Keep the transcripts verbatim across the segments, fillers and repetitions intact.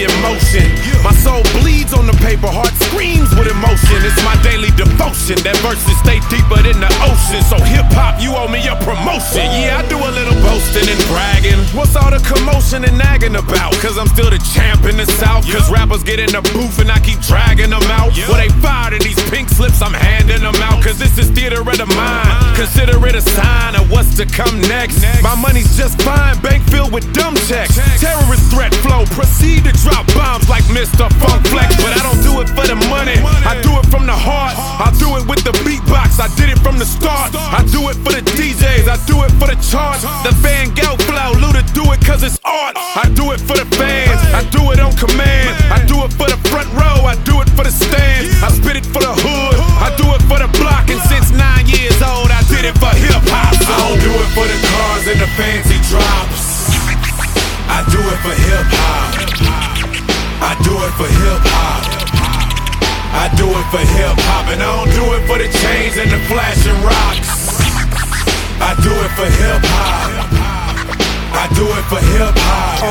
poetry in motion. My soul bleeds on the paper, heart screams with emotion. It's my daily devotion, that verses stay deeper than the ocean. So hip-hop, you owe me a promotion. Yeah, I do a little boasting and bragging. What's all the commotion and nagging about? Cause I'm still the champ in the South. Cause rappers get in the booth and I keep dragging them out. Well, they fired in these pink slips, I'm handing them out. Cause this is theater of the mind. Consider it a sign of what's to come next. My money's just fine, bank filled with dumb checks. Terrorist threat flow, proceed to drop bombs like Mister Funk Flex. But I don't do it for the money, I do it from the heart. I do it with the beatbox, I did it from the start. I do it for the D Js, I do it for the charts. The Van Gogh flow, Luda do it cause it's art. I do it for the fans, I do it on command. I do it for the front row, I do it for the stands. I spit it for the hood, I do it for the block. And since nine years old, I did it for hip-hop. I don't do it for the cars and the fancy drops, I do it for hip-hop. I do it for hip-hop. I do it for hip-hop. And I don't do it for the chains and the flashing rocks, I do it for hip-hop. I do it for hip-hop.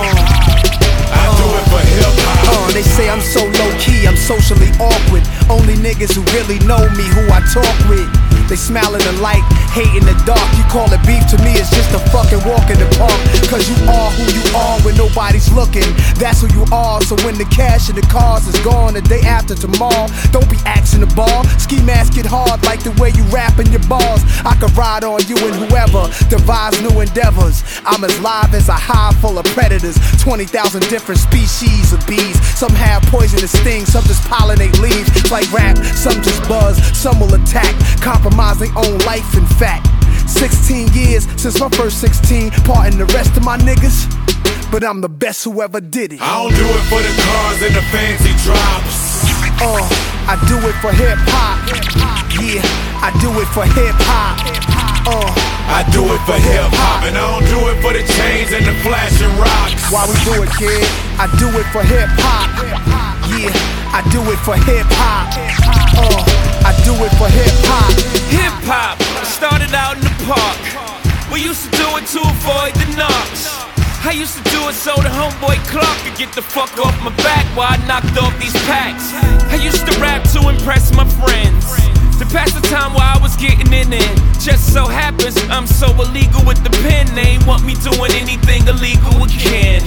I do it for hip-hop. Uh, they say I'm so low-key, I'm socially awkward. Only niggas who really know me, who I talk with. They smile in the light, hate in the dark. You call it beef, to me it's just a fucking walk in the park. Cause you are who you are when nobody's looking. That's who you are, so when the cash and the cars is gone the day after tomorrow, don't be axing the ball. Ski mask it hard like the way you rapping your bars. I could ride on you and whoever devise new endeavors. I'm as live as a hive full of predators. twenty thousand different species of bees. Some have poisonous stings, some just pollinate leaves. Like rap, some just buzz, some will attack. Compromise their own life, in fact. Sixteen years since my first sixteen, parting the rest of my niggas, but I'm the best who ever did it. I don't do it for the cars and the fancy drops. Uh, I do it for hip-hop. Yeah, I do it for hip-hop. Uh, I do it for hip-hop. And I don't do it for the chains and the flashing rocks. Why we do it, kid? I do it for hip-hop. Yeah, I do it for hip-hop. Uh, I do it for hip-hop. Hip-hop, started out in the park. We used to do it to avoid the knocks. I used to do it so the homeboy Clark could get the fuck off my back while I knocked off these packs. I used to rap to impress my friends, to pass the time while I was getting in it. Just so happens I'm so illegal with the pen, they ain't want me doing anything illegal again.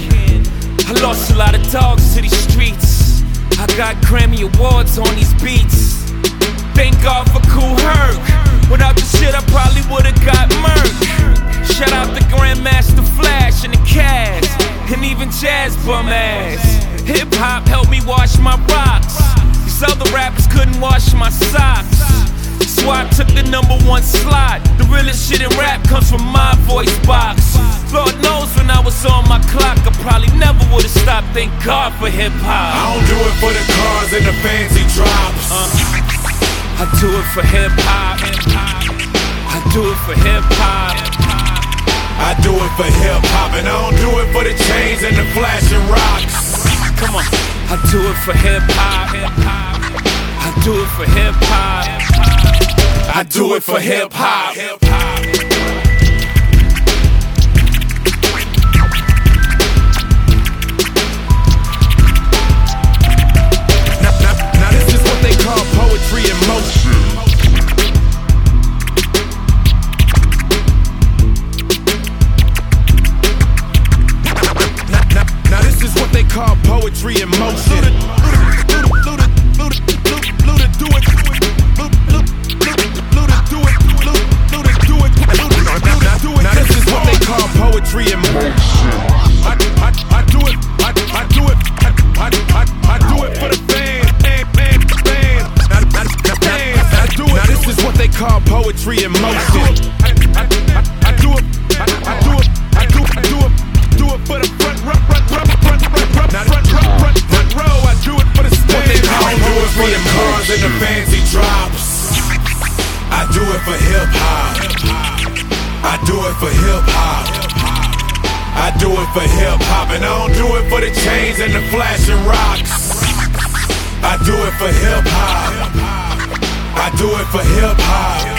I lost a lot of dogs to these streets, I got Grammy Awards on these beats. Thank God for Kool Herc, without the shit I probably would've got murked. Shout out to Grandmaster Flash and the Cast, and even Jazz bum ass. Hip-hop helped me wash my rocks, these other rappers couldn't wash my socks. So I took the number one slot. The realest shit in rap comes from my voice box. Lord knows when I was on my clock I probably never would've stopped, thank God for hip-hop. I don't do it for the cars and the fancy drops. uh, I do it for hip-hop. I do it for hip-hop. I do it for hip-hop. And I don't do it for the chains and the flashing rocks. Come on. I do it for hip-hop. I do it for hip-hop. I do it for hip-hop. Now, now, now this is what they call poetry in motion. They call poetry in motion. Luda, Luda, Luda, Luda, Luda, do it. Luda, Luda, do it. Luda, do it. Luda, do it. Now this is what they call poetry in motion. I, I, I do it. I, I do it. I, I, I, I do it for the fans. Fan, fan, fan. I, I, I do it. Now this is what they call poetry in motion. I, I, I, I do it. I, I do it. I do, I do it. Do it for the front, run, run, run, run, run, run, front, front, front, front row. I do it for the stage. I don't do it for the cars and the fancy drops. I do it for hip hop. I do it for hip hop. I do it for hip hop. And I don't do it for the chains and the flashing rocks. I do it for hip hop. I do it for hip hop.